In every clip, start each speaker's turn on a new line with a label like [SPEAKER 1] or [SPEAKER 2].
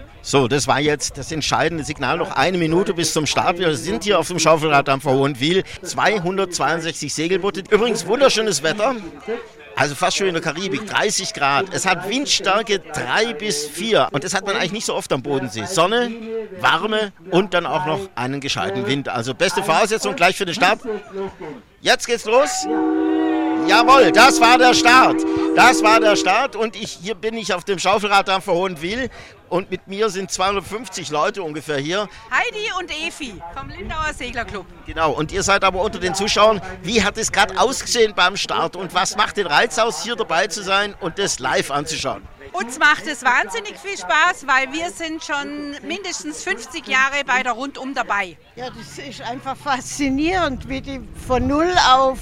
[SPEAKER 1] So, das war jetzt das entscheidende Signal. Noch 1 Minute bis zum Start. Wir sind hier auf dem Schaufelraddampfer Hohenwil. 262 Segelboote. Übrigens wunderschönes Wetter. Also fast schon in der Karibik, 30 Grad. Es hat Windstärke 3 bis 4. Und das hat man eigentlich nicht so oft am Bodensee. Sonne, Warme und dann auch noch einen gescheiten Wind. Also beste Voraussetzung gleich für den Start. Jetzt geht's los. Jawohl, das war der Start. Das war der Start und hier bin ich auf dem Schaufelraddampfer Hohenwil und mit mir sind 250 Leute ungefähr hier.
[SPEAKER 2] Heidi und Efi vom Lindauer Seglerclub.
[SPEAKER 1] Genau, und ihr seid aber unter den Zuschauern. Wie hat es gerade ausgesehen beim Start und was macht den Reiz aus, hier dabei zu sein und das live anzuschauen?
[SPEAKER 2] Uns macht es wahnsinnig viel Spaß, weil wir sind schon mindestens 50 Jahre bei der Rundum dabei.
[SPEAKER 3] Ja, das ist einfach faszinierend, wie die von Null auf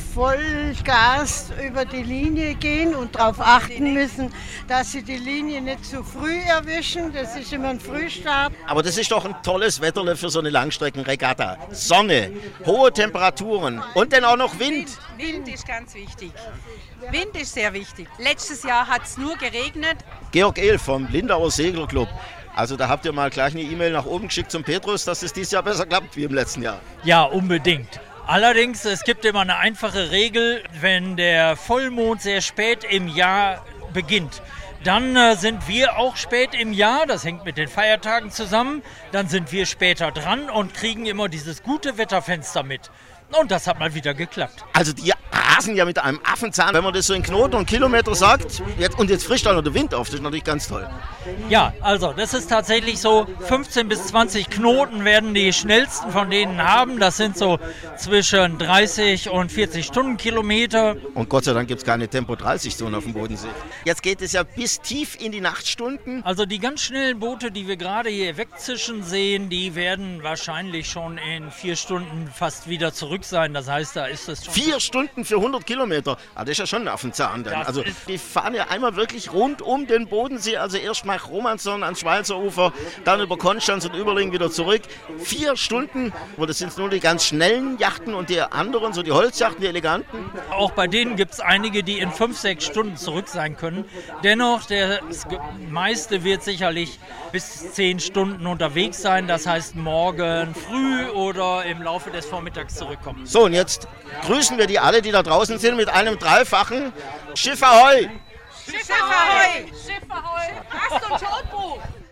[SPEAKER 3] Vollgas über die Linie gehen und darauf achten müssen, dass sie die Linie nicht zu früh erwischen. Das ist immer ein Frühstart.
[SPEAKER 1] Aber das ist doch ein tolles Wetter für so eine Langstreckenregatta. Sonne, hohe Temperaturen und dann auch noch Wind.
[SPEAKER 2] Wind ist ganz wichtig. Wind ist sehr wichtig. Letztes Jahr hat es nur geregnet.
[SPEAKER 1] Georg Ehl vom Lindauer Segelclub. Also da habt ihr mal gleich eine E-Mail nach oben geschickt zum Petrus, dass es dieses Jahr besser klappt wie im letzten Jahr.
[SPEAKER 4] Ja, unbedingt. Allerdings, es gibt immer eine einfache Regel, wenn der Vollmond sehr spät im Jahr beginnt. Dann sind wir auch spät im Jahr, das hängt mit den Feiertagen zusammen, dann sind wir später dran und kriegen immer dieses gute Wetterfenster mit. Und das hat mal wieder geklappt.
[SPEAKER 1] Also die rasen ja mit einem Affenzahn, wenn man das so in Knoten und Kilometer sagt. Jetzt frischt dann noch der Wind auf, das ist natürlich ganz toll.
[SPEAKER 4] Ja, also das ist tatsächlich so, 15 bis 20 Knoten werden die schnellsten von denen haben. Das sind so zwischen 30 und 40 Stundenkilometer.
[SPEAKER 1] Und Gott sei Dank gibt es keine Tempo-30-Zone auf dem Bodensee. Jetzt geht es ja bis tief in die Nachtstunden.
[SPEAKER 4] Also die ganz schnellen Boote, die wir gerade hier wegzischen sehen, die werden wahrscheinlich schon in 4 Stunden fast wieder zurück sein. Das heißt, da ist es schon...
[SPEAKER 1] 4 Stunden für 100 Kilometer? Ah, das ist ja schon ein Affenzahn dann. Also die fahren ja einmal wirklich rund um den Bodensee, also erst nach Romanshorn ans Schweizer Ufer, dann über Konstanz und Überlingen wieder zurück. 4 Stunden, wo das sind nur die ganz schnellen Yachten und die anderen, so die Holzyachten, die eleganten.
[SPEAKER 4] Auch bei denen gibt es einige, die in 5-6 Stunden zurück sein können. Dennoch, das meiste wird sicherlich bis 10 Stunden unterwegs sein. Das heißt, morgen früh oder im Laufe des Vormittags zurückkommen.
[SPEAKER 1] So, und jetzt grüßen wir die alle, die da draußen sind, mit einem dreifachen Schiff Ahoi!
[SPEAKER 2] Schiff Ahoi! Schiff Ahoi! Rast und Schaltbuch!